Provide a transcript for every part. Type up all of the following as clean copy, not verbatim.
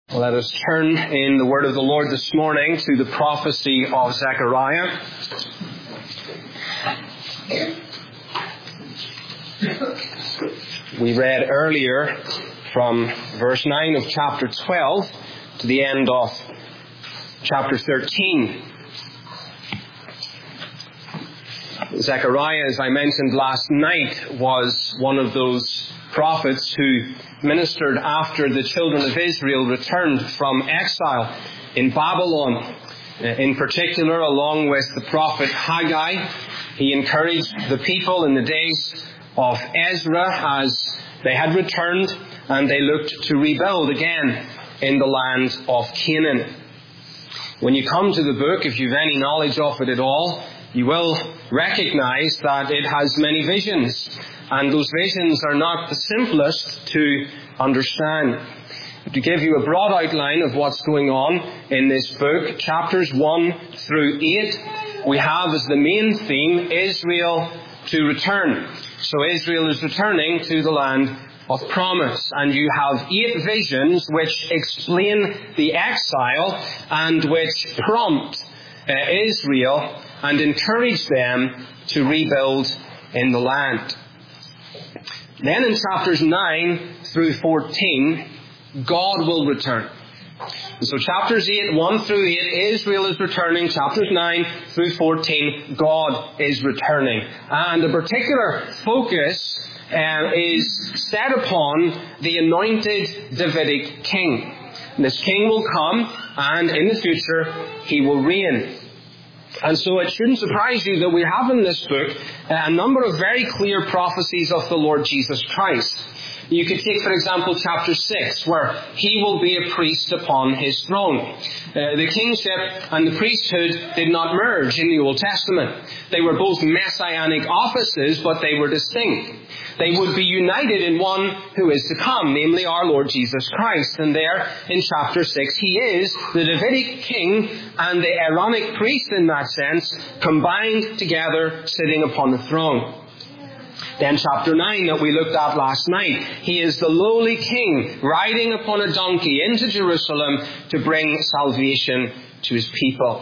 Let us turn in the word of the Lord this morning to the prophecy of Zechariah. We read earlier from verse 9 of chapter 12 to the end of chapter 13. Zechariah, as I mentioned last night, was one of those prophets who ministered after the children of Israel returned from exile in Babylon. In particular, along with the prophet Haggai, he encouraged the people in the days of Ezra as they had returned and they looked to rebuild again in the land of Canaan. When you come to the book, if you've any knowledge of it at all, you will recognize that it has many visions. And those visions are not the simplest to understand. To give you a broad outline of what's going on in this book, chapters 1 through 8, we have as the main theme Israel to return. So Israel is returning to the land of promise. And you have 8 visions which explain the exile and which prompt Israel and encourage them to rebuild in the land. Then in chapters 9 through 14, God will return. So chapters 8, 1 through 8, Israel is returning. Chapters 9 through 14, God is returning. And a particular focus is set upon the anointed Davidic king. This king will come, and in the future, he will reign. And so it shouldn't surprise you that we have in this book a number of very clear prophecies of the Lord Jesus Christ. You could take, for example, chapter 6, where he will be a priest upon his throne. The kingship and the priesthood did not merge in the Old Testament. They were both messianic offices, but they were distinct. They would be united in one who is to come, namely our Lord Jesus Christ. And there in chapter 6, he is the Davidic king and the Aaronic priest in that sense, combined together, sitting upon the throne. Then chapter 9 that we looked at last night, he is the lowly king riding upon a donkey into Jerusalem to bring salvation to his people.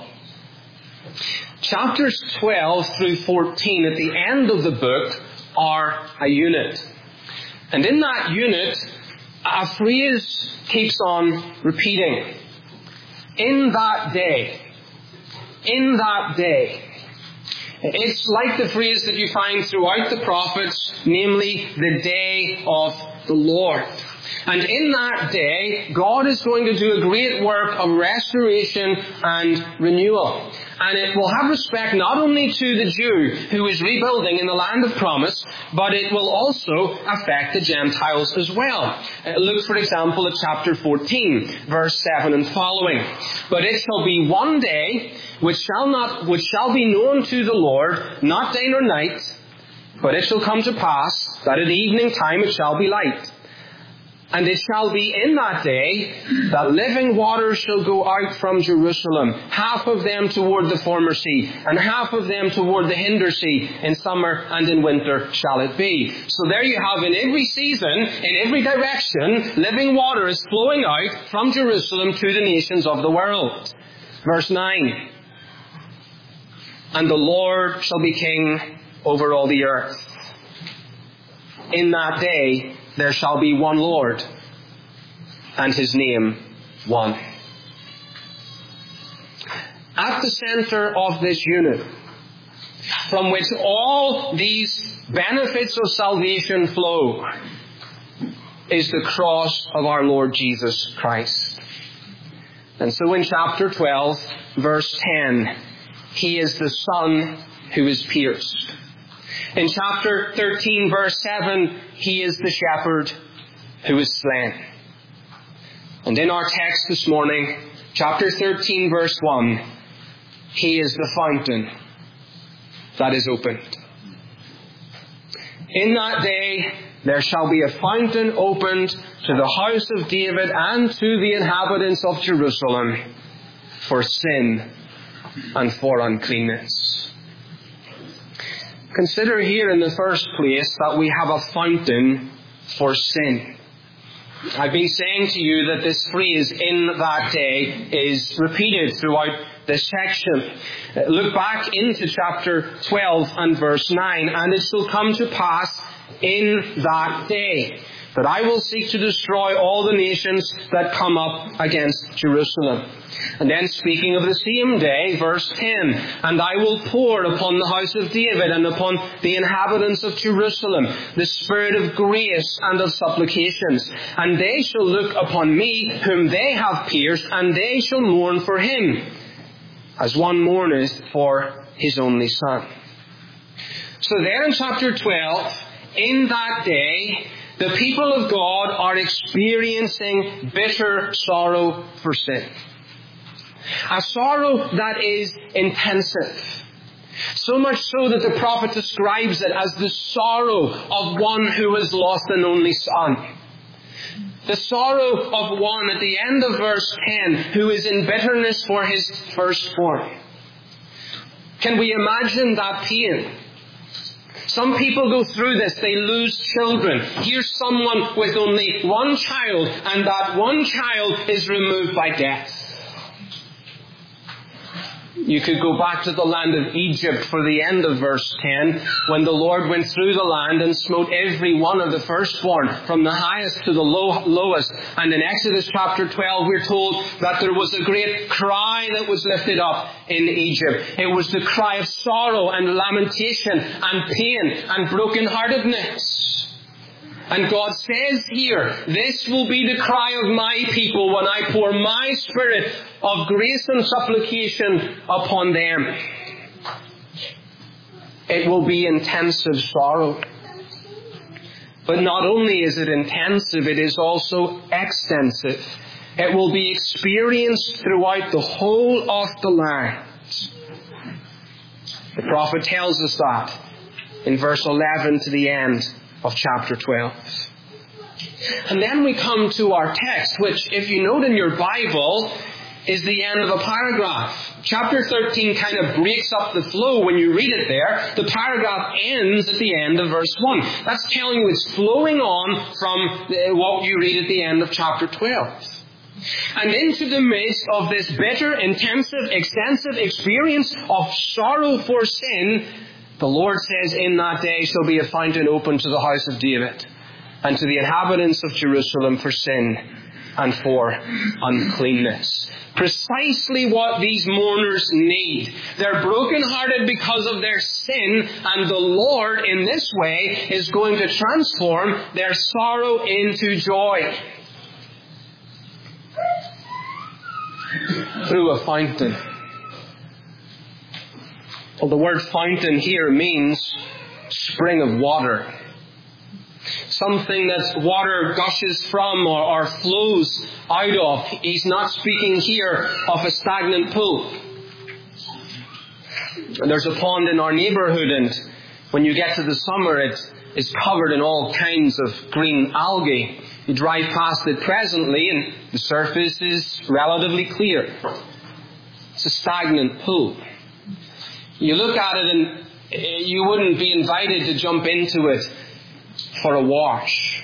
Chapters 12 through 14 at the end of the book are a unit. And in that unit, a phrase keeps on repeating. In that day. In that day. It's like the phrase that you find throughout the prophets, namely the day of the Lord. And in that day, God is going to do a great work of restoration and renewal. And it will have respect not only to the Jew who is rebuilding in the land of promise, but it will also affect the Gentiles as well. Look, for example, at chapter 14, verse 7 and following. But it shall be one day which shall be known to the Lord, not day nor night, but it shall come to pass that at evening time it shall be light. And it shall be in that day that living waters shall go out from Jerusalem, half of them toward the former sea, and half of them toward the hinder sea. In summer and in winter shall it be. So there you have, in every season, in every direction, living water is flowing out from Jerusalem to the nations of the world. Verse 9. And the Lord shall be king over all the earth. In that day there shall be one Lord, and his name one. At the center of this unit, from which all these benefits of salvation flow, is the cross of our Lord Jesus Christ. And so in chapter 12, verse 10, he is the Son who is pierced. In chapter 13, verse 7, he is the shepherd who is slain. And in our text this morning, chapter 13, verse 1, he is the fountain that is opened. In that day, there shall be a fountain opened to the house of David and to the inhabitants of Jerusalem for sin and for uncleanness. Consider here in the first place that we have a fountain for sin. I've been saying to you that this phrase, in that day, is repeated throughout this section. Look back into chapter 12 and verse 9. And it shall come to pass in that day that I will seek to destroy all the nations that come up against Jerusalem. And then speaking of the same day, verse 10, and I will pour upon the house of David and upon the inhabitants of Jerusalem the spirit of grace and of supplications. And they shall look upon me whom they have pierced, and they shall mourn for him, as one mourneth for his only son. So there in chapter 12, in that day, the people of God are experiencing bitter sorrow for sin. A sorrow that is intensive. So much so that the prophet describes it as the sorrow of one who has lost an only son. The sorrow of one at the end of verse 10 who is in bitterness for his firstborn. Can we imagine that pain? Some people go through this, they lose children. Here's someone with only one child, and that one child is removed by death. You could go back to the land of Egypt for the end of verse 10, when the Lord went through the land and smote every one of the firstborn, from the highest to the lowest. And in Exodus chapter 12, we're told that there was a great cry that was lifted up in Egypt. It was the cry of sorrow and lamentation and pain and brokenheartedness. And God says here, this will be the cry of my people when I pour my spirit of grace and supplication upon them. It will be intensive sorrow. But not only is it intensive, it is also extensive. It will be experienced throughout the whole of the land. The prophet tells us that in verse 11 to the end of chapter 12. And then we come to our text, which, if you note in your Bible, is the end of a paragraph. Chapter 13 kind of breaks up the flow when you read it there. The paragraph ends at the end of verse 1. That's telling you it's flowing on from what you read at the end of chapter 12. And into the midst of this bitter, intensive, extensive experience of sorrow for sin, the Lord says, in that day shall be a fountain open to the house of David and to the inhabitants of Jerusalem for sin and for uncleanness. Precisely what these mourners need. They're brokenhearted because of their sin, and the Lord in this way is going to transform their sorrow into joy. Through a fountain. Well, the word fountain here means spring of water. Something that water gushes from or flows out of. He's not speaking here of a stagnant pool. There's a pond in our neighborhood, and when you get to the summer, it is covered in all kinds of green algae. You drive past it presently, and the surface is relatively clear. It's a stagnant pool. You look at it and you wouldn't be invited to jump into it for a wash.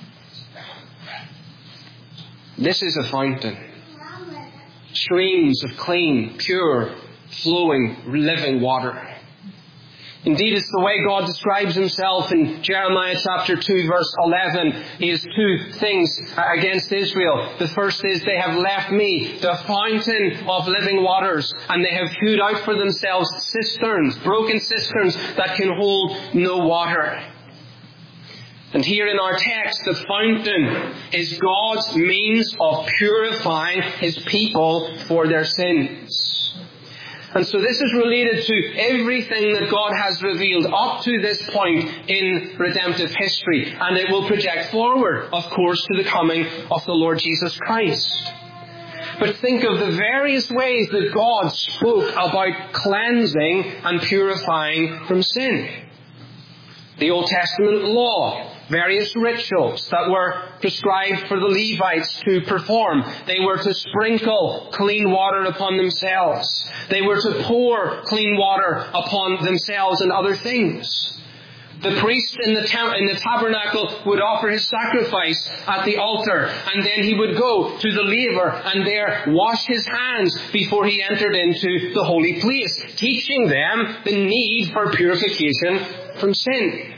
This is a fountain. Streams of clean, pure, flowing, living water. Indeed, it's the way God describes himself in Jeremiah chapter 2 verse 11. He has two things against Israel. The first is they have left me, the fountain of living waters, and they have hewed out for themselves cisterns, broken cisterns that can hold no water. And here in our text, the fountain is God's means of purifying his people for their sins. And so this is related to everything that God has revealed up to this point in redemptive history. And it will project forward, of course, to the coming of the Lord Jesus Christ. But think of the various ways that God spoke about cleansing and purifying from sin. The Old Testament law, various rituals that were prescribed for the Levites to perform. They were to sprinkle clean water upon themselves. They were to pour clean water upon themselves and other things. The priest in the tabernacle would offer his sacrifice at the altar, and then he would go to the laver and there wash his hands before he entered into the holy place, teaching them the need for purification from sin.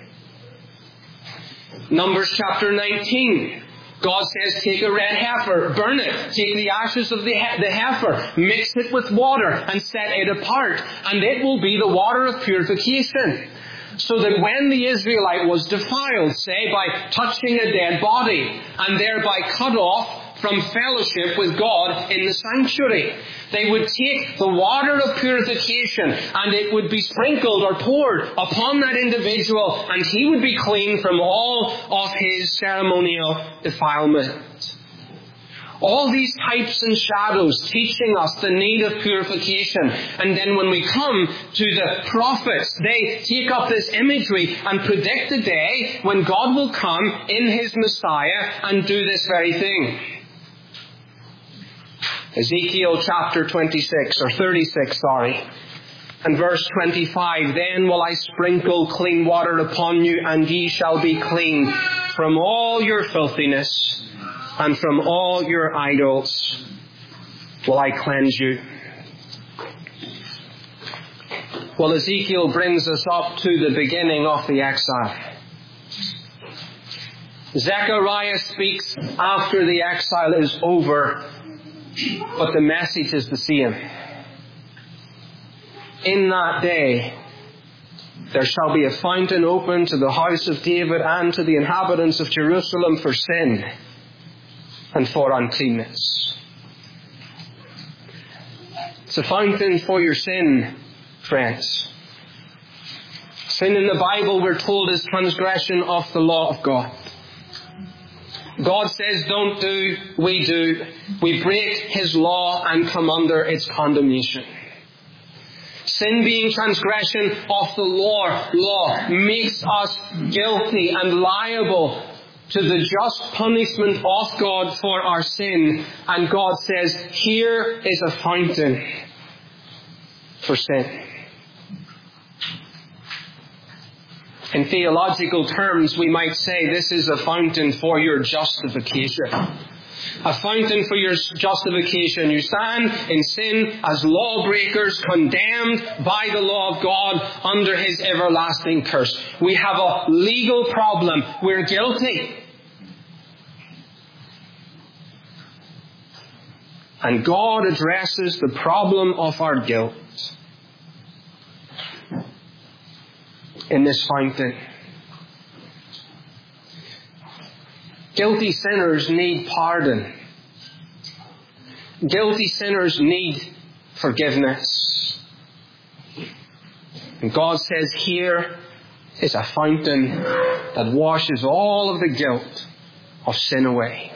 Numbers chapter 19. God says, take a red heifer, burn it, take the ashes of the heifer, mix it with water, and set it apart, and it will be the water of purification. So that when the Israelite was defiled, say by touching a dead body, and thereby cut off from fellowship with God in the sanctuary, they would take the water of purification and it would be sprinkled or poured upon that individual, and he would be clean from all of his ceremonial defilement. All these types and shadows teaching us the need of purification. And then when we come to the prophets, they take up this imagery and predict the day when God will come in his Messiah and do this very thing. Ezekiel chapter 36, and verse 25, then will I sprinkle clean water upon you, and ye shall be clean from all your filthiness, and from all your idols will I cleanse you. Well, Ezekiel brings us up to the beginning of the exile. Zechariah speaks after the exile is over, but the message is the same. In that day, there shall be a fountain open to the house of David and to the inhabitants of Jerusalem for sin and for uncleanness. It's a fountain for your sin, friends. Sin in the Bible, we're told, is transgression of the law of God. God says, don't do, we do. We break his law and come under its condemnation. Sin being transgression of the law makes us guilty and liable to the just punishment of God for our sin. And God says, here is a fountain for sin. In theological terms, we might say this is a fountain for your justification. A fountain for your justification. You stand in sin as lawbreakers, condemned by the law of God under his everlasting curse. We have a legal problem. We're guilty. And God addresses the problem of our guilt in this fountain. Guilty sinners need pardon. Guilty sinners need forgiveness. And God says, here is a fountain that washes all of the guilt of sin away.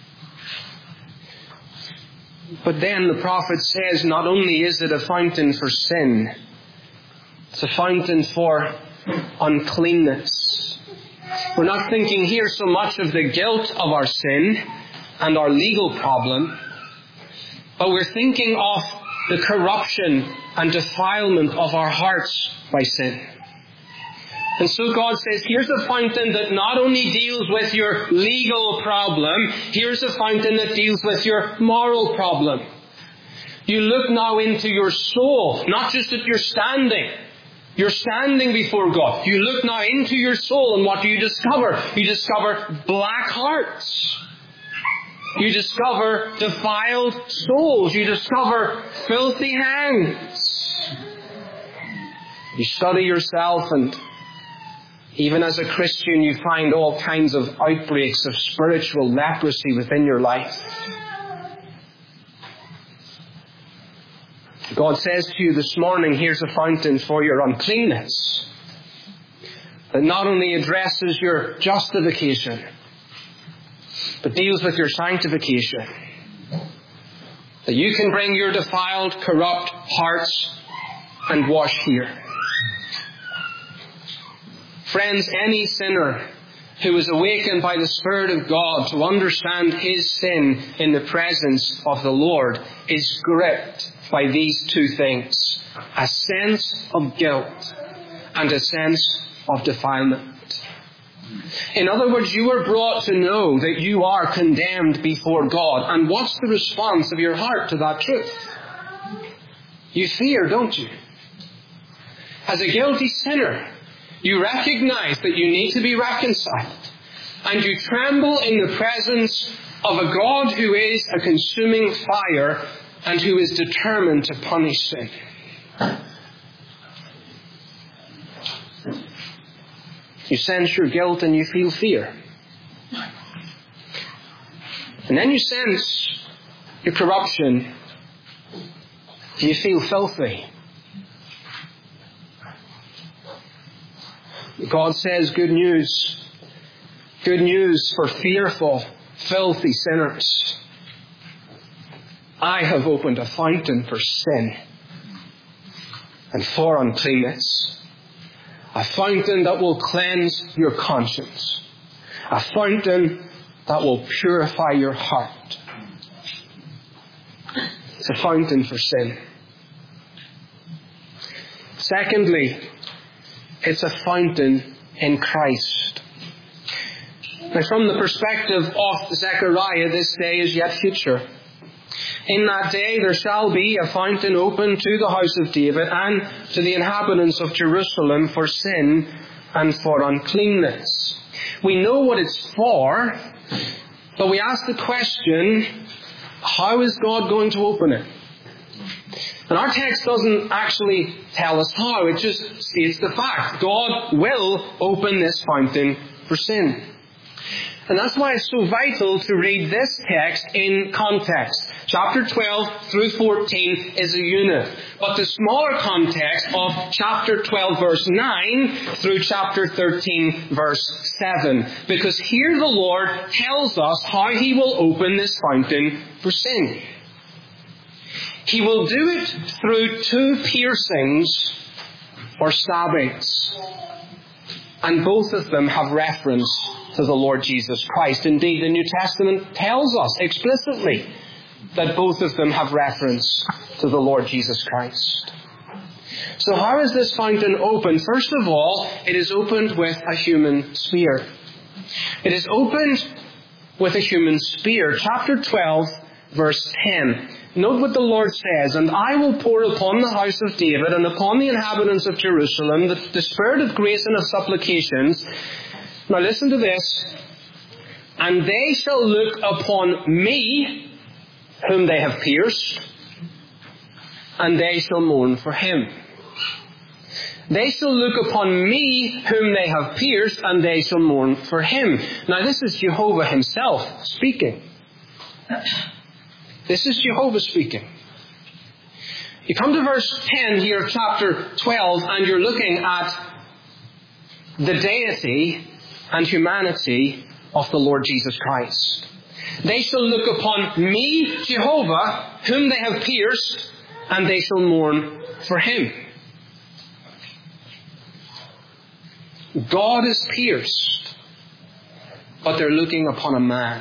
But then the prophet says, not only is it a fountain for sin, it's a fountain for uncleanness. We're not thinking here so much of the guilt of our sin and our legal problem, but we're thinking of the corruption and defilement of our hearts by sin. And so God says, here's a fountain that not only deals with your legal problem, here's a fountain that deals with your moral problem. You look now into your soul, not just at your standing. You're standing before God. You look now into your soul, and what do you discover? You discover black hearts. You discover defiled souls. You discover filthy hands. You study yourself, and even as a Christian, you find all kinds of outbreaks of spiritual leprosy within your life. God says to you this morning, here's a fountain for your uncleanness that not only addresses your justification, but deals with your sanctification. That you can bring your defiled, corrupt hearts and wash here. Friends, any sinner who is awakened by the Spirit of God to understand his sin in the presence of the Lord is gripped by these two things: a sense of guilt and a sense of defilement. In other words, you are brought to know that you are condemned before God. And what's the response of your heart to that truth? You fear, don't you? As a guilty sinner, you recognize that you need to be reconciled. And you tremble in the presence of a God who is a consuming fire and who is determined to punish sin. You sense your guilt and you feel fear. And then you sense your corruption and you feel filthy. God says good news. Good news for fearful, filthy sinners. I have opened a fountain for sin and for uncleanness. A fountain that will cleanse your conscience. A fountain that will purify your heart. It's a fountain for sin. Secondly, it's a fountain in Christ. Now, from the perspective of Zechariah, this day is yet future. In that day there shall be a fountain open to the house of David and to the inhabitants of Jerusalem for sin and for uncleanness. We know what it's for, but we ask the question, how is God going to open it? And our text doesn't actually tell us how, it just states the fact. God will open this fountain for sin. And that's why it's so vital to read this text in context. Chapter 12 through 14 is a unit. But the smaller context of chapter 12 verse 9 through chapter 13 verse 7. Because here the Lord tells us how He will open this fountain for sin. He will do it through two piercings or stabbings. And both of them have reference to the Lord Jesus Christ. Indeed, the New Testament tells us explicitly that both of them have reference to the Lord Jesus Christ. So how is this fountain opened? First of all, it is opened with a human spear. It is opened with a human spear. Chapter 12, verse 10. Note what the Lord says, "And I will pour upon the house of David and upon the inhabitants of Jerusalem the spirit of grace and of supplications." Now listen to this. "And they shall look upon me, whom they have pierced, and they shall mourn for him." They shall look upon me, whom they have pierced, and they shall mourn for him. Now this is Jehovah Himself speaking. This is Jehovah speaking. You come to verse 10 here of chapter 12, and you're looking at the deity and humanity of the Lord Jesus Christ. They shall look upon me, Jehovah, whom they have pierced, and they shall mourn for him. God is pierced, but they're looking upon a man.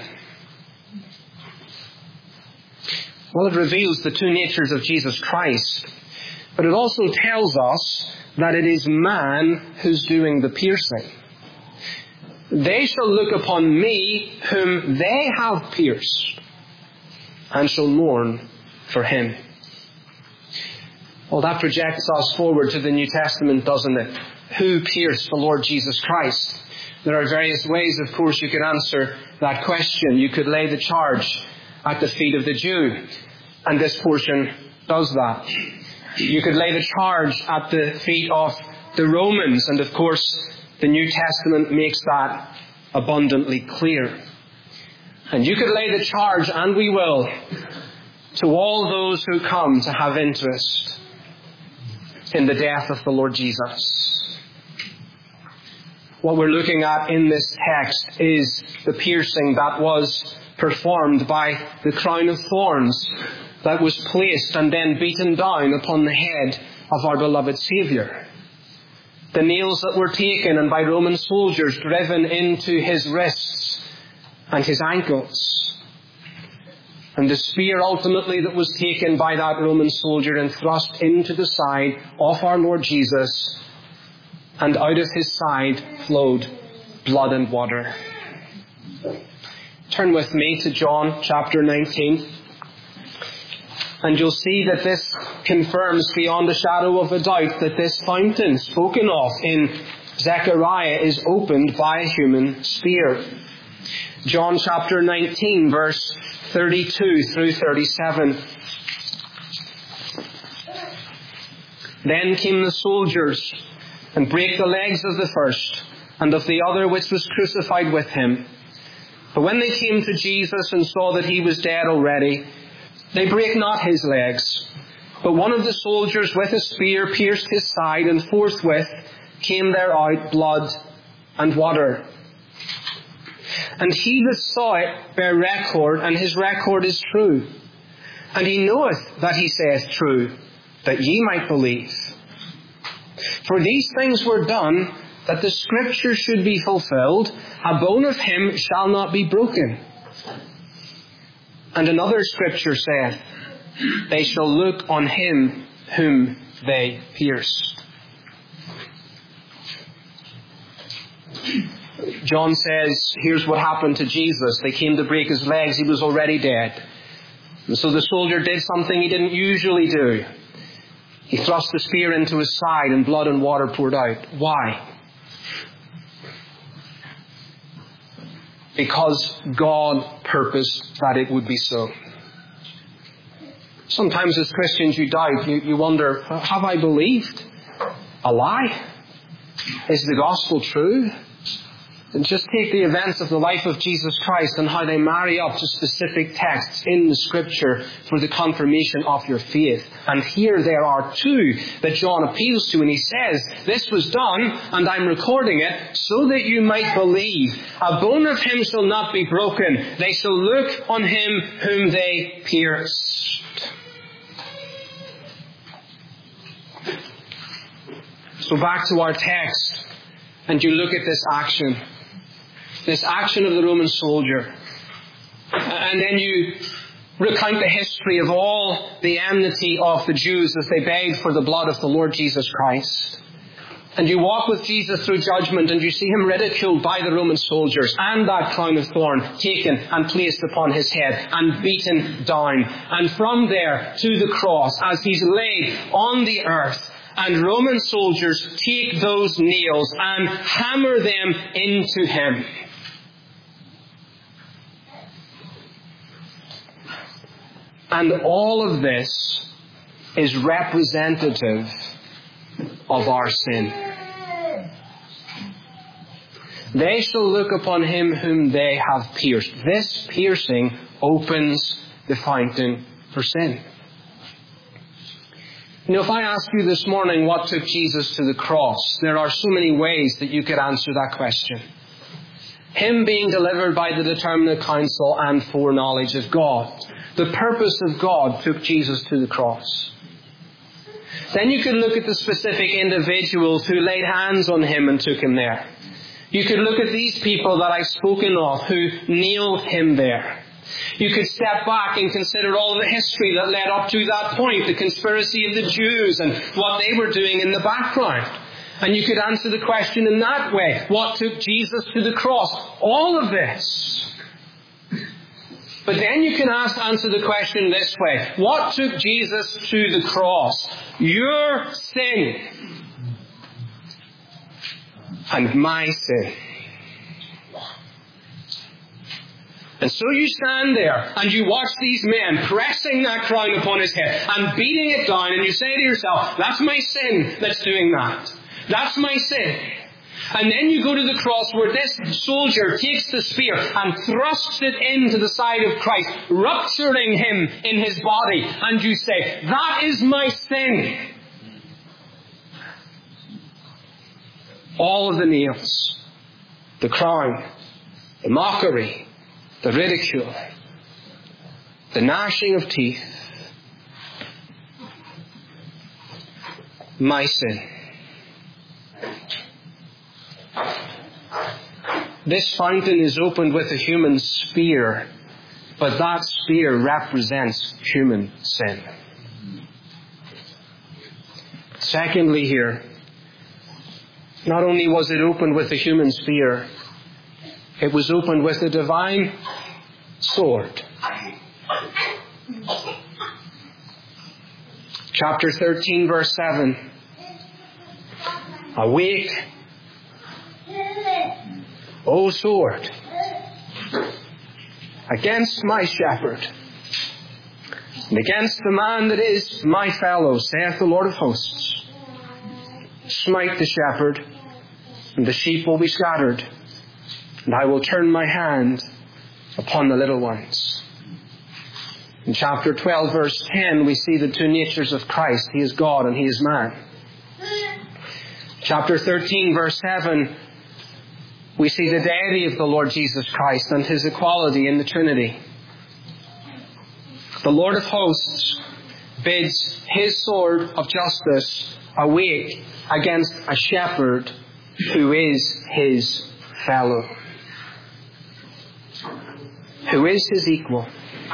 Well, it reveals the two natures of Jesus Christ, but it also tells us that it is man who's doing the piercing. They shall look upon me, whom they have pierced, and shall mourn for him. Well, that projects us forward to the New Testament, doesn't it? Who pierced the Lord Jesus Christ? There are various ways, of course, you could answer that question. You could lay the charge at the feet of the Jew, and this portion does that. You could lay the charge at the feet of the Romans, and of course the New Testament makes that abundantly clear. And you could lay the charge, and we will, to all those who come to have interest in the death of the Lord Jesus. What we're looking at in this text is the piercing that was performed by the crown of thorns that was placed and then beaten down upon the head of our beloved Saviour. The nails that were taken and by Roman soldiers driven into his wrists and his ankles. And the spear ultimately that was taken by that Roman soldier and thrust into the side of our Lord Jesus and out of his side flowed blood and water. Turn with me to John chapter 19. And you'll see that this confirms beyond a shadow of a doubt that this fountain spoken of in Zechariah is opened by a human spear. John chapter 19, verse 32 through 37. Then came the soldiers, and brake the legs of the first, and of the other which was crucified with him. But when they came to Jesus and saw that he was dead already, they brake not his legs. But one of the soldiers with a spear pierced his side, and forthwith came there out blood and water. And he that saw it bare record, and his record is true. And he knoweth that he saith true, that ye might believe. For these things were done, that the scripture should be fulfilled, a bone of him shall not be broken. And another scripture saith, they shall look on him whom they pierced. John says, here's what happened to Jesus. They came to break his legs. He was already dead. And so the soldier did something he didn't usually do. He thrust the spear into his side and blood and water poured out. Why? Because God purposed that it would be so. Sometimes as Christians you doubt. You wonder, have I believed a lie? Is the gospel true? And just take the events of the life of Jesus Christ and how they marry up to specific texts in the Scripture for the confirmation of your faith. And here there are two that John appeals to, and he says, this was done, and I'm recording it, so that you might believe. A bone of him shall not be broken. They shall look on him whom they pierced. So back to our text, and you look at this action of the Roman soldier. And then you recount the history of all the enmity of the Jews as they begged for the blood of the Lord Jesus Christ. And you walk with Jesus through judgment and you see him ridiculed by the Roman soldiers and that crown of thorn taken and placed upon his head and beaten down. And from there to the cross as he's laid on the earth, and Roman soldiers take those nails and hammer them into him. And all of this is representative of our sin. They shall look upon him whom they have pierced. This piercing opens the fountain for sin. You know, if I ask you this morning what took Jesus to the cross, there are so many ways that you could answer that question. Him being delivered by the determinate counsel and foreknowledge of God. The purpose of God took Jesus to the cross. Then you could look at the specific individuals who laid hands on him and took him there. You could look at these people that I've spoken of who nailed him there. You could step back and consider all the history that led up to that point, the conspiracy of the Jews and what they were doing in the background. And you could answer the question in that way. What took Jesus to the cross? All of this. But then you can answer the question this way. What took Jesus to the cross? Your sin. And my sin. And so you stand there and you watch these men pressing that crown upon his head and beating it down, and you say to yourself, that's my sin that's doing that. That's my sin. And then you go to the cross where this soldier takes the spear and thrusts it into the side of Christ, rupturing him in his body. And you say, that is my sin. All of the nails, the crown, the mockery, the ridicule, the gnashing of teeth, my sin. This fountain is opened with a human spear, but that spear represents human sin. Secondly here, Not only was it opened with a human spear, it was opened with a divine sword. Chapter 13, verse 7. Awake, O sword, against my shepherd, and against the man that is my fellow, saith the Lord of hosts. Smite the shepherd, and the sheep will be scattered, and I will turn my hand upon the little ones. In chapter 12, verse 10, we see the two natures of Christ. He is God and He is man. Chapter 13, verse 7, we see the deity of the Lord Jesus Christ and His equality in the Trinity. The Lord of hosts bids His sword of justice awake against a shepherd who is His fellow, who is His equal.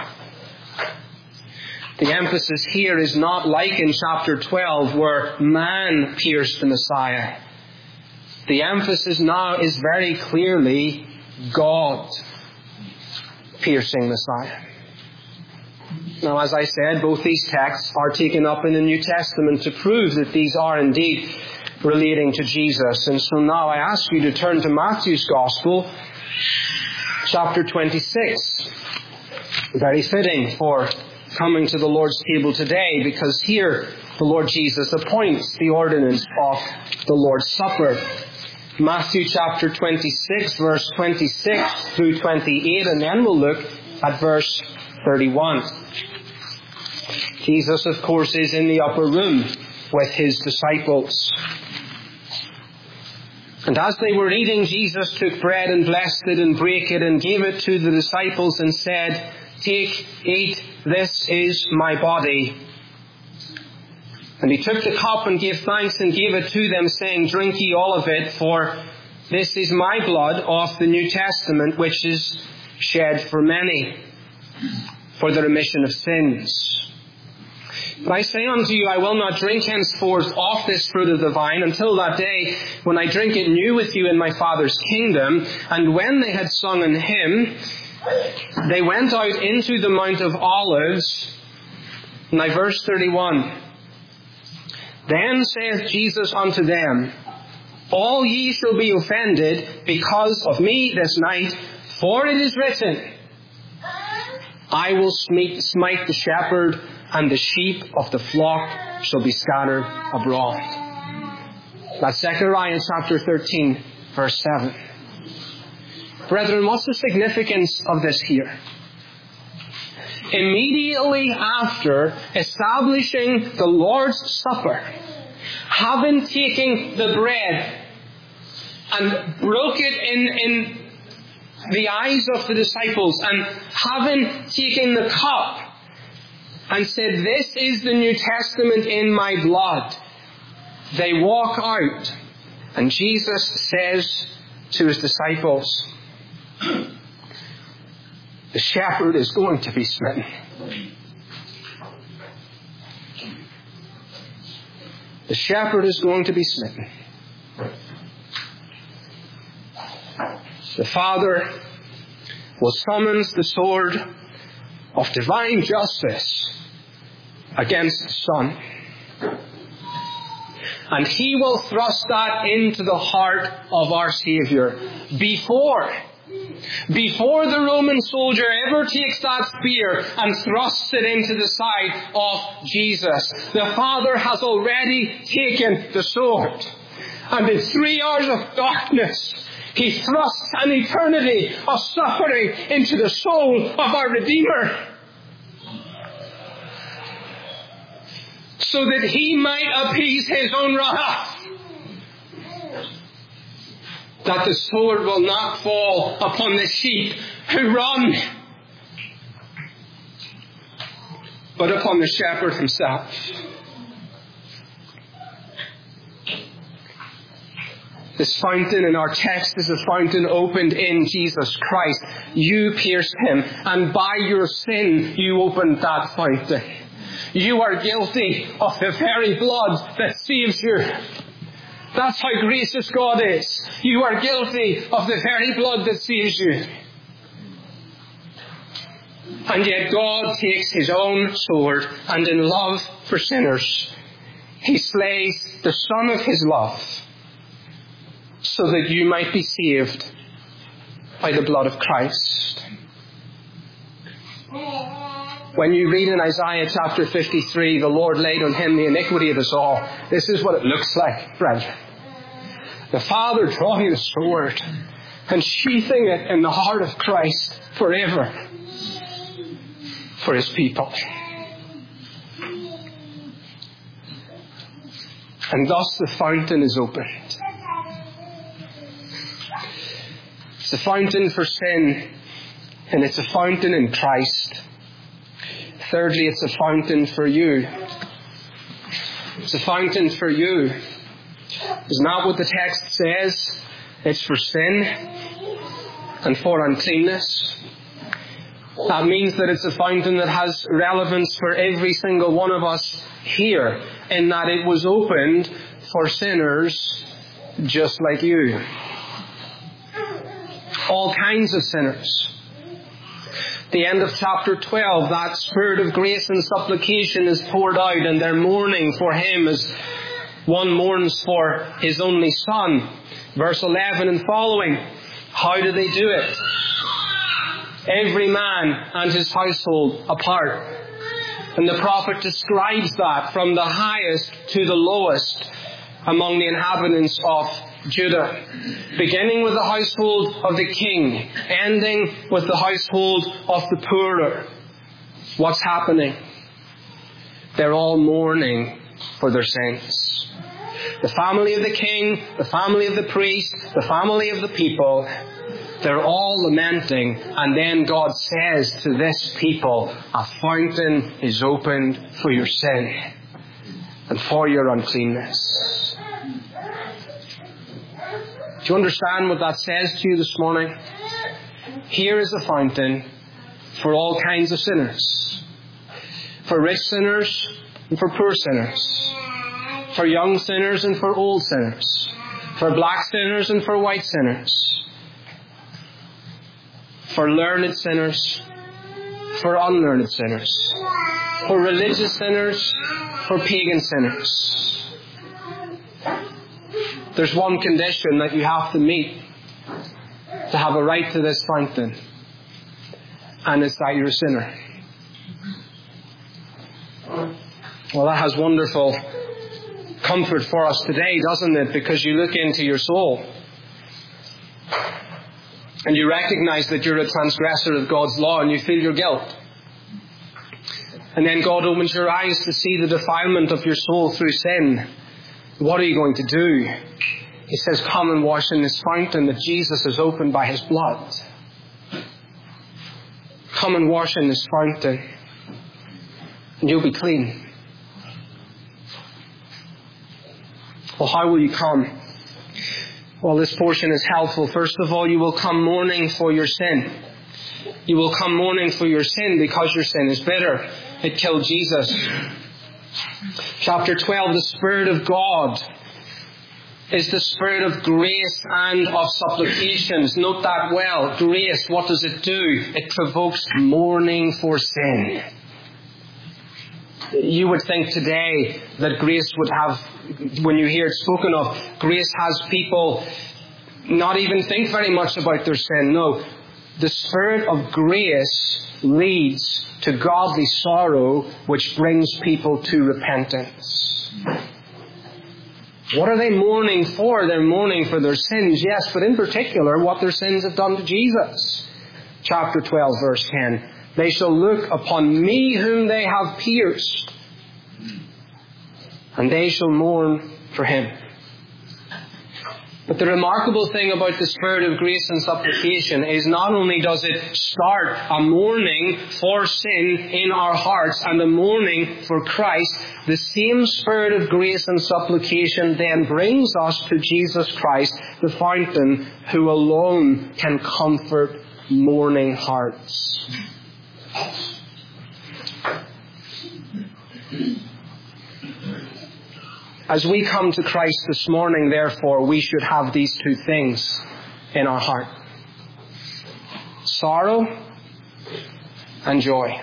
The emphasis here is not like in chapter 12 where man pierced the Messiah. The emphasis now is very clearly God piercing Messiah. Now, as I said, both these texts are taken up in the New Testament to prove that these are indeed relating to Jesus. And so now I ask you to turn to Matthew's Gospel, chapter 26. Very fitting for coming to the Lord's table today, because here the Lord Jesus appoints the ordinance of the Lord's Supper. Matthew chapter 26, verse 26 through 28, and then we'll look at verse 31. Jesus, of course, is in the upper room with His disciples. And as they were eating, Jesus took bread and blessed it and brake it and gave it to the disciples and said, "Take, eat, this is my body." And He took the cup and gave thanks and gave it to them, saying, "Drink ye all of it, for this is my blood of the New Testament, which is shed for many, for the remission of sins. But I say unto you, I will not drink henceforth of this fruit of the vine until that day when I drink it new with you in my Father's kingdom." And when they had sung an hymn, they went out into the Mount of Olives. Now verse 31. Then saith Jesus unto them, "All ye shall be offended because of me this night, for it is written, I will smite the shepherd, and the sheep of the flock shall be scattered abroad." That's Zechariah chapter 13, verse 7. Brethren, what's the significance of this here? Immediately after establishing the Lord's Supper, having taken the bread and broke it in the eyes of the disciples, and having taken the cup and said, "This is the New Testament in my blood," they walk out, and Jesus says to His disciples, "The shepherd is going to be smitten." The shepherd is going to be smitten. The Father will summon the sword of divine justice against the Son. And He will thrust that into the heart of our Saviour before the Roman soldier ever takes that spear and thrusts it into the side of Jesus. The Father has already taken the sword. And in 3 hours of darkness, He thrusts an eternity of suffering into the soul of our Redeemer, so that He might appease His own wrath, that the sword will not fall upon the sheep who run, but upon the shepherd himself. This fountain in our text is a fountain opened in Jesus Christ. You pierced Him, and by your sin you opened that fountain. You are guilty of the very blood that saves you. That's how gracious God is. You are guilty of the very blood that saves you. And yet God takes his own sword, and in love for sinners, he slays the Son of his love, so that you might be saved by the blood of Christ. When you read in Isaiah chapter 53, the Lord laid on him the iniquity of us all. This is what it looks like, brethren. The Father drawing the sword and sheathing it in the heart of Christ forever for his people. And thus the fountain is opened. It's a fountain for sin, and it's a fountain in Christ. Thirdly, it's a fountain for you. It's a fountain for you. Isn't that what the text says? It's for sin and for uncleanness. That means that it's a fountain that has relevance for every single one of us here, in that it was opened for sinners just like you. All kinds of sinners. The end of chapter 12, that spirit of grace and supplication is poured out, and they're mourning for him as one mourns for his only son. Verse 11 and following. How do they do it? Every man and his household apart. And the prophet describes that from the highest to the lowest among the inhabitants of Judah, beginning with the household of the king, ending with the household of the poorer. What's happening? They're all mourning for their sins. The family of the king, the family of the priest, the family of the people, they're all lamenting, and then God says to this people, a fountain is opened for your sin and for your uncleanness. Do you understand what that says to you this morning? Here is a fountain for all kinds of sinners. For rich sinners and for poor sinners. For young sinners and for old sinners. For black sinners and for white sinners. For learned sinners. For unlearned sinners. For religious sinners. For pagan sinners. There's one condition that you have to meet to have a right to this fountain, and it's that you're a sinner. Well, that has wonderful comfort for us today, doesn't it? Because you look into your soul and you recognize that you're a transgressor of God's law, and you feel your guilt. And then God opens your eyes to see the defilement of your soul through sin. What are you going to do? He says, come and wash in this fountain that Jesus has opened by his blood. Come and wash in this fountain, and you'll be clean. Well, how will you come? Well, this portion is helpful. First of all, you will come mourning for your sin. You will come mourning for your sin because your sin is bitter. It killed Jesus. Chapter 12, the Spirit of God is the Spirit of grace and of supplications. Note that well. Grace, what does it do? It provokes mourning for sin. You would think today that grace would have, when you hear it spoken of, grace has people not even think very much about their sin. No. The Spirit of grace leads to godly sorrow, which brings people to repentance. What are they mourning for? They're mourning for their sins, yes, but in particular what their sins have done to Jesus. Chapter 12, verse 10. They shall look upon me whom they have pierced, and they shall mourn for him. But the remarkable thing about the Spirit of grace and supplication is not only does it start a mourning for sin in our hearts and a mourning for Christ, the same Spirit of grace and supplication then brings us to Jesus Christ, the fountain, who alone can comfort mourning hearts. As we come to Christ this morning, therefore, we should have these two things in our heart: sorrow and joy.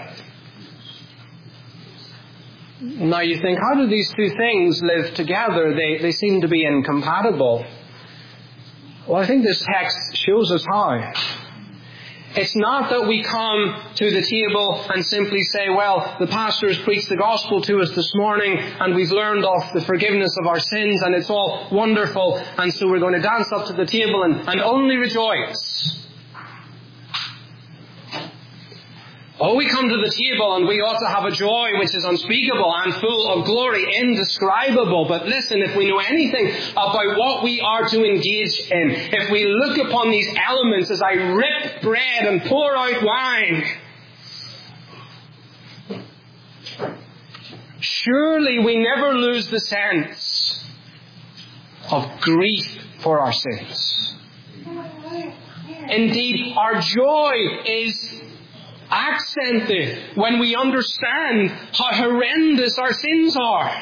Now you think, how do these two things live together? They seem to be incompatible. Well, I think this text shows us how. It's not that we come to the table and simply say, well, the pastor has preached the gospel to us this morning and we've learned of the forgiveness of our sins and it's all wonderful, and so we're going to dance up to the table and only rejoice. Oh, we come to the table and we ought to have a joy which is unspeakable and full of glory, indescribable. But listen, if we know anything about what we are to engage in, if we look upon these elements as I rip bread and pour out wine, surely we never lose the sense of grief for our sins. Indeed, our joy is accented when we understand how horrendous our sins are.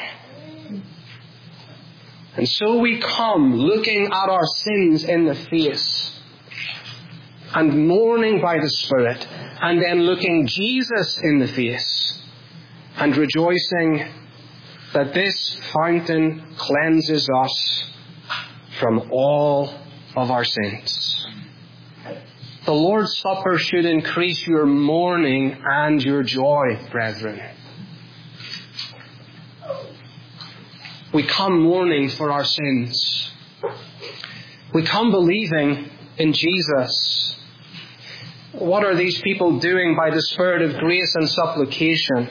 And so we come looking at our sins in the face and mourning by the Spirit, and then looking Jesus in the face and rejoicing that this fountain cleanses us from all of our sins. The Lord's Supper should increase your mourning and your joy, brethren. We come mourning for our sins. We come believing in Jesus. What are these people doing by the Spirit of grace and supplication?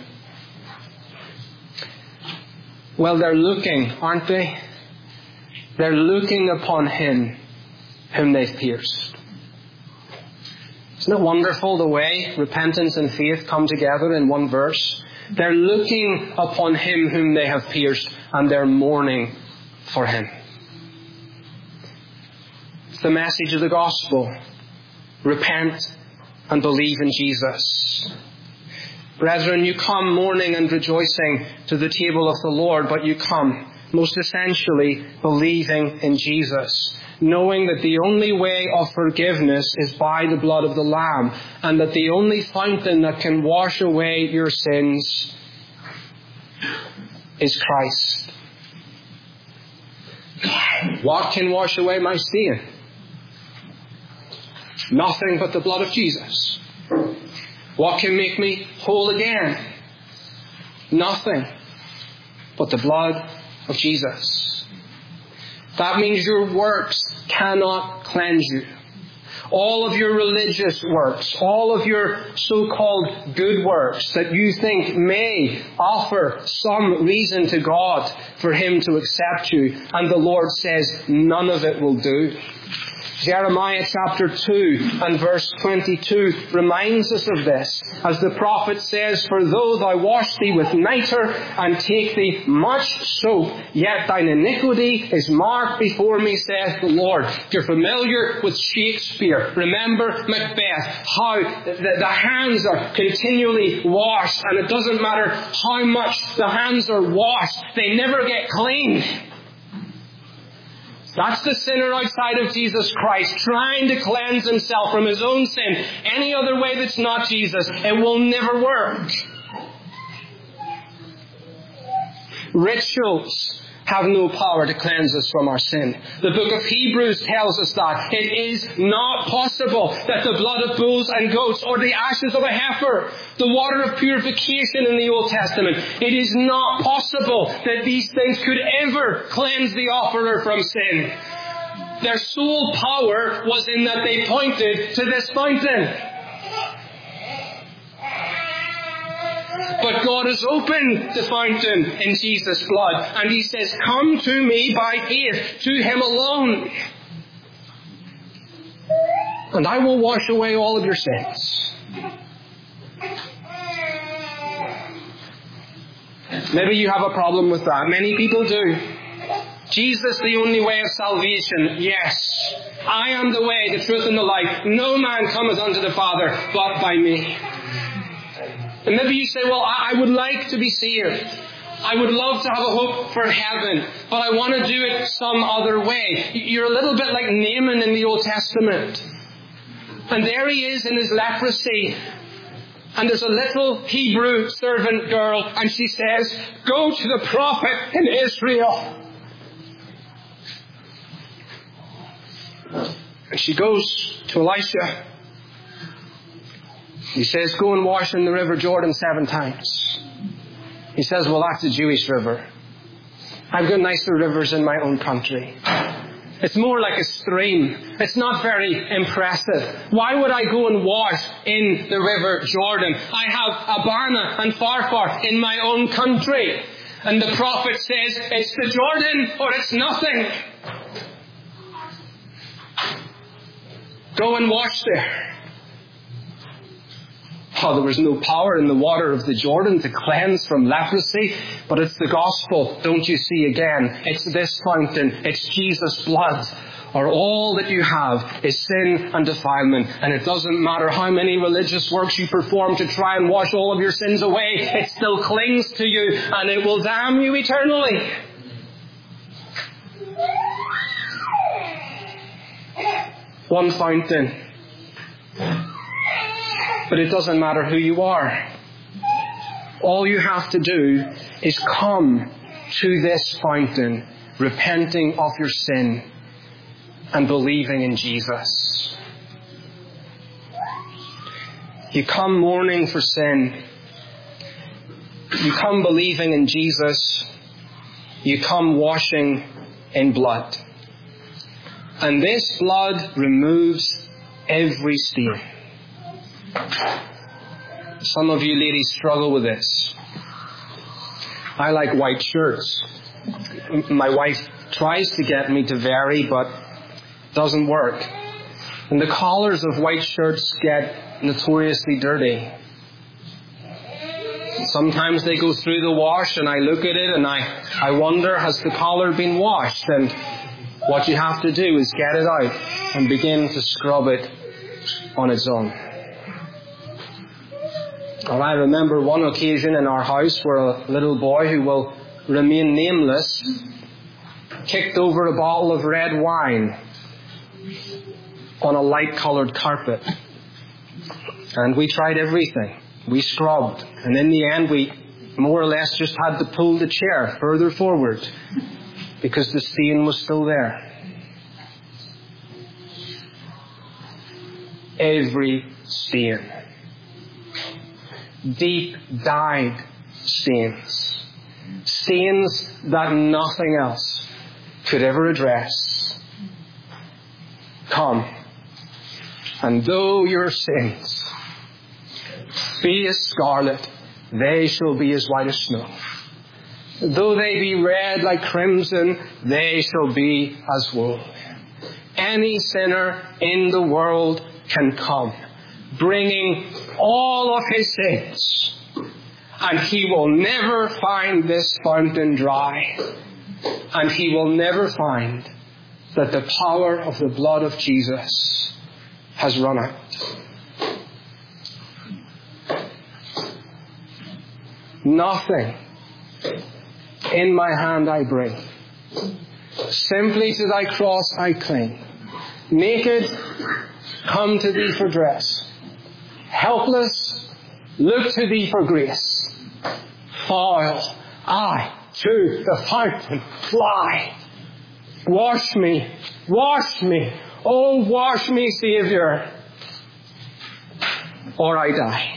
Well, they're looking, aren't they? They're looking upon Him whom they've pierced. Isn't it wonderful the way repentance and faith come together in one verse? They're looking upon Him whom they have pierced, and they're mourning for Him. It's the message of the gospel. Repent and believe in Jesus. Brethren, you come mourning and rejoicing to the table of the Lord, but you come most essentially believing in Jesus, knowing that the only way of forgiveness is by the blood of the Lamb, and that the only fountain that can wash away your sins is Christ. What can wash away my sin? Nothing but the blood of Jesus. What can make me whole again? Nothing but the blood of Jesus. That means your works cannot cleanse you. All of your religious works, all of your so-called good works that you think may offer some reason to God for Him to accept you, and the Lord says none of it will do. Jeremiah chapter 2 and verse 22 reminds us of this, as the prophet says, "For though thou wash thee with nitre and take thee much soap, yet thine iniquity is marked before me, saith the Lord." If you're familiar with Shakespeare, remember Macbeth, how the hands are continually washed, and it doesn't matter how much the hands are washed, they never get clean. That's the sinner outside of Jesus Christ, trying to cleanse himself from his own sin any other way that's not Jesus. It will never work. Rituals have no power to cleanse us from our sin. The book of Hebrews tells us that it is not possible that the blood of bulls and goats or the ashes of a heifer, the water of purification in the Old Testament, it is not possible that these things could ever cleanse the offerer from sin. Their sole power was in that they pointed to this fountain. But God has opened the fountain in Jesus' blood, and He says, "Come to me by faith, to Him alone, and I will wash away all of your sins." Maybe you have a problem with that. Many people do. Jesus, the only way of salvation. Yes. I am the way, the truth, and the life. No man cometh unto the Father but by me. And maybe you say, "Well, I would like to be saved. I would love to have a hope for heaven, but I want to do it some other way. You're a little bit like Naaman in the Old Testament. And there he is in his leprosy. And there's a little Hebrew servant girl, and she says, go to the prophet in Israel. And she goes to Elisha. He says, go and wash in the river Jordan 7 times. He says, well, that's a Jewish river. I've got nicer rivers in my own country. It's more like a stream. It's not very impressive. Why would I go and wash in the river Jordan? I have Abana and Pharpar in my own country. And the prophet says, it's the Jordan or it's nothing. Go and wash there. Oh, there was no power in the water of the Jordan to cleanse from leprosy, but it's the gospel, don't you see again? It's this fountain, it's Jesus' blood, or all that you have is sin and defilement. And it doesn't matter how many religious works you perform to try and wash all of your sins away, it still clings to you and it will damn you eternally. One fountain. But it doesn't matter who you are. All you have to do is come to this fountain, repenting of your sin and believing in Jesus. You come mourning for sin. You come believing in Jesus. You come washing in blood. And this blood removes every stain. Some of you ladies struggle with this. I like white shirts. My wife tries to get me to vary, but doesn't work. And the collars of white shirts get notoriously dirty. Sometimes they go through the wash and I look at it and I wonder, has the collar been washed? And what you have to do is get it out and begin to scrub it on its own. Well, I remember one occasion in our house where a little boy who will remain nameless kicked over a bottle of red wine on a light-coloured carpet. And we tried everything. We scrubbed. And in the end, we more or less just had to pull the chair further forward because the stain was still there. Every stain. Deep dyed stains. Stains that nothing else could ever address. Come, and though your sins be as scarlet, they shall be as white as snow. Though they be red like crimson, they shall be as wool. Any sinner in the world can come, bringing all of his sins, and he will never find this fountain dry, and he will never find that the power of the blood of Jesus has run out. Nothing in my hand I bring, simply to thy cross I cling. Naked, come to thee for dress. Helpless, look to thee for grace. Foul, I to the fountain fly. Wash me, oh wash me, Saviour, or I die.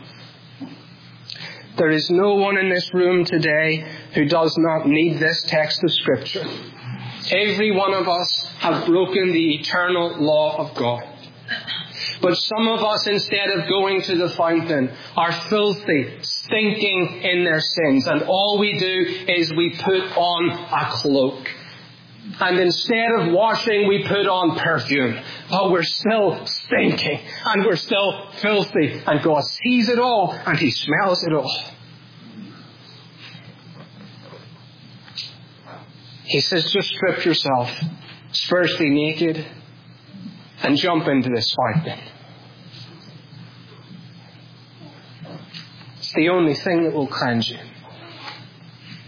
There is no one in this room today who does not need this text of Scripture. Every one of us have broken the eternal law of God. But some of us, instead of going to the fountain, are filthy, stinking in their sins. And all we do is we put on a cloak. And instead of washing, we put on perfume. But we're still stinking. And we're still filthy. And God sees it all. And He smells it all. He says, just strip yourself, spiritually naked, and jump into this fountain. It's the only thing that will cleanse you.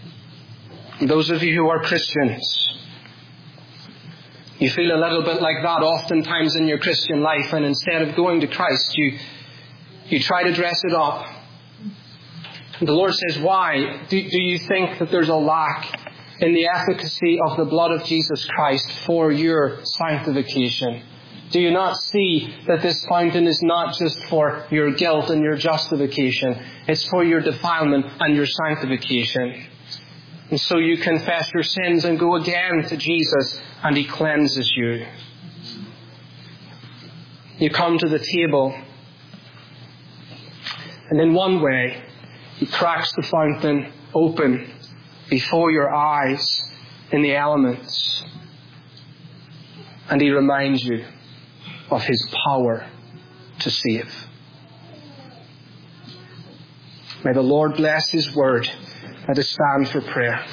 Those of you who are Christians, you feel a little bit like that oftentimes in your Christian life, and instead of going to Christ, you try to dress it up. The Lord says, why? Do you think that there's a lack in the efficacy of the blood of Jesus Christ for your sanctification? Do you not see that this fountain is not just for your guilt and your justification? It's for your defilement and your sanctification. And so you confess your sins and go again to Jesus, and He cleanses you. You come to the table, and in one way, He cracks the fountain open before your eyes in the elements. And He reminds you of His power to save. May the Lord bless His word. Let us stand for prayer.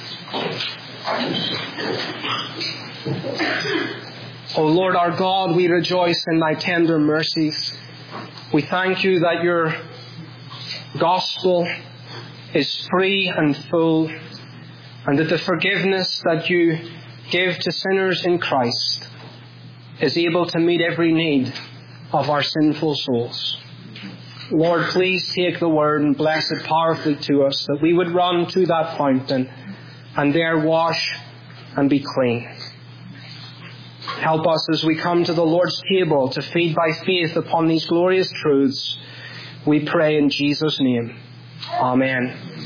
O Lord our God, we rejoice in Thy tender mercies. We thank You that Your gospel is free and full, and that the forgiveness that You give to sinners in Christ is able to meet every need of our sinful souls. Lord, please take the word and bless it powerfully to us, that we would run to that fountain and there wash and be clean. Help us as we come to the Lord's table to feed by faith upon these glorious truths. We pray in Jesus' name. Amen.